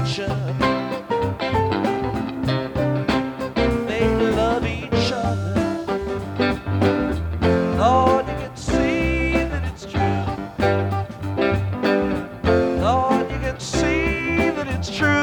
affection. They love each other. Lord, you can see that it's true. Lord, you can see that it's true.